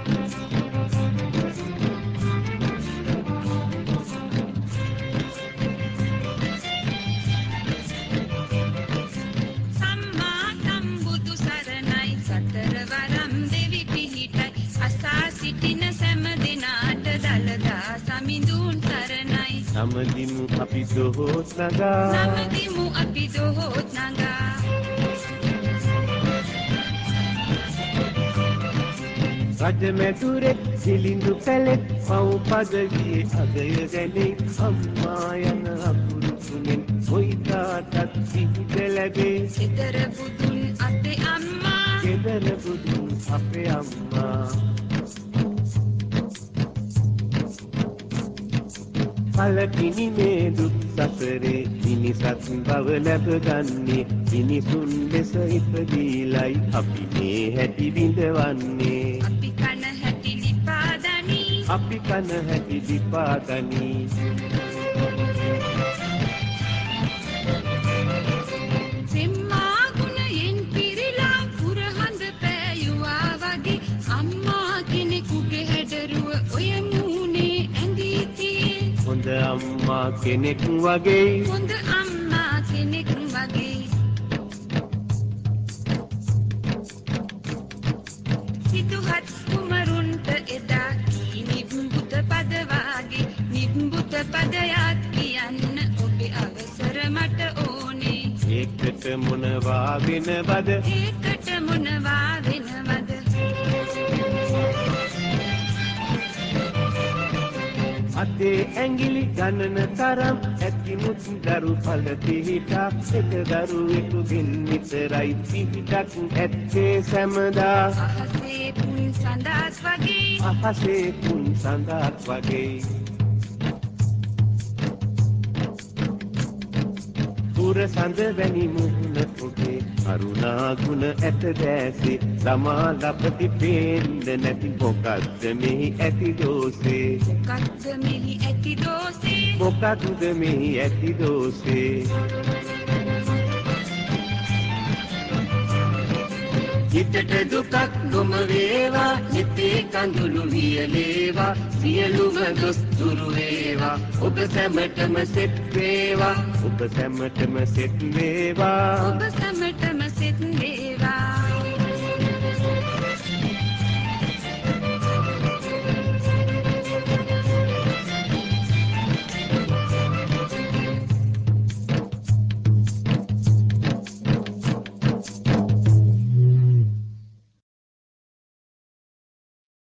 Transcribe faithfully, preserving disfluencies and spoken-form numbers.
Namadimu api dohot naga Namadimu api dohot naga Rajamedure silindu pelet mau padagiye agaya gane amma yana apuru tunen hoitatat sihida labe Gedara budun ape amma gedara budun ape amma Palakini me duk safare minisat baව ලැබ ගන්නේ මිනිසුන් ලෙස ඉපදීලයි අපි මේ හැටි විඳවන්නේ අපි කන හැටි ලිපාදනි අපි කන හැටි ලිපාදනි සෙම්මා ගුණයෙන් පිරීලා පුරහඳ පෑයුවා වගේ අම්මා කෙනෙකුගේ හැඩරුව ඔය මූනේ ඇඳී තියේ හොඳ අම්මා කෙනෙක් වගේ හොඳ අම්මා කෙනෙක් වගේ සිතුහත් කුමරුන්ට එදා කී නිබ්බුත පද වාගේ නිබ්බුත පදයක් කියන්න ඔබේ අවසර මට ඕනේ ඒකට මොනවා වෙනවද ඒකට මොනවා වෙනවද අතේ ඇඟිලි ගණන තරම් ඇතිමුත් දරු පල පිහිටා එක දරුවෙකුගෙන් විතරයි පිහිටක් ඇත්තේ සැමදා අහසේ පුන් සඳාත් වගේ අහසේ පුන් සඳාත් වගේ පුර සඳ වැනි මුහුණ ඔබේ අරුණා ගුණ ඇත දැසේ ළමා ලපටි පේන්න නැති මොකක්ද මෙහි ඇති දෝසේ මොකක්ද මෙහි ඇති දෝසේ මොකක්ද මෙහි ඇති දෝසේ හිතට දුකක් නොම වේවා හිතේ කඳුළු වියලේවා සියලුම දොස් දුරු වේවා ඔබ සැමටම සෙත් වේවා ඔබ සැමටම සෙත් වේවා ඔබ සැමටම සෙත් වේවා